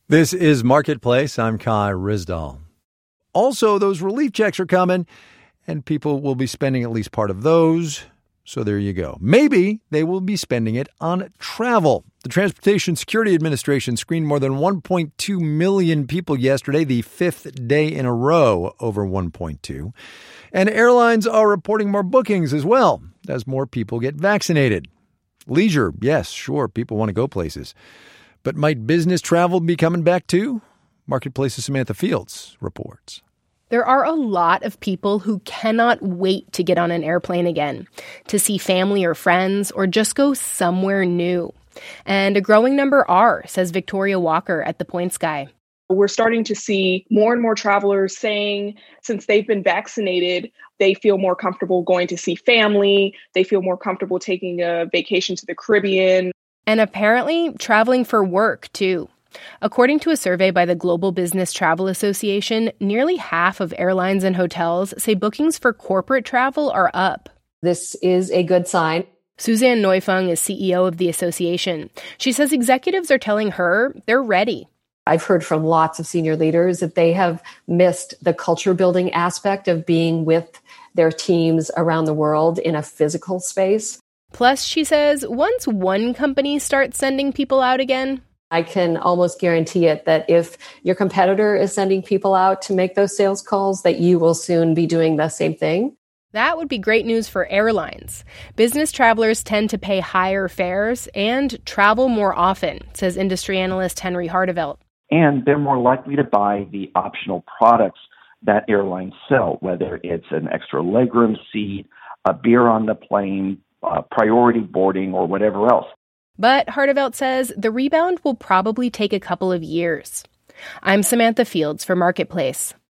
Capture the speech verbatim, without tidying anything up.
This is Marketplace. I'm Kai Ryssdal. Also, those relief checks are coming, and people will be spending at least part of those. So there you go. Maybe they will be spending it on travel. The Transportation Security Administration screened more than one point two million people yesterday, the fifth day in a row over one point two. And airlines are reporting more bookings as well as more people get vaccinated. Leisure, yes, sure, people want to go places. But might business travel be coming back too? Marketplace's Samantha Fields reports. There are a lot of people who cannot wait to get on an airplane again, to see family or friends, or just go somewhere new. And a growing number are, says Victoria Walker at The Points Guy. We're starting to see more and more travelers saying since they've been vaccinated, they feel more comfortable going to see family. They feel more comfortable taking a vacation to the Caribbean. And apparently traveling for work, too. According to a survey by the Global Business Travel Association, nearly half of airlines and hotels say bookings for corporate travel are up. This is a good sign. Suzanne Neufung is C E O of the association. She says executives are telling her they're ready. I've heard from lots of senior leaders that they have missed the culture building aspect of being with their teams around the world in a physical space. Plus, she says, once one company starts sending people out again, I can almost guarantee it that if your competitor is sending people out to make those sales calls, that you will soon be doing the same thing. That would be great news for airlines. Business travelers tend to pay higher fares and travel more often, says industry analyst Henry Hardevelt. And they're more likely to buy the optional products that airlines sell, whether it's an extra legroom seat, a beer on the plane, uh, priority boarding, or whatever else. But Hardevelt says the rebound will probably take a couple of years. I'm Samantha Fields for Marketplace.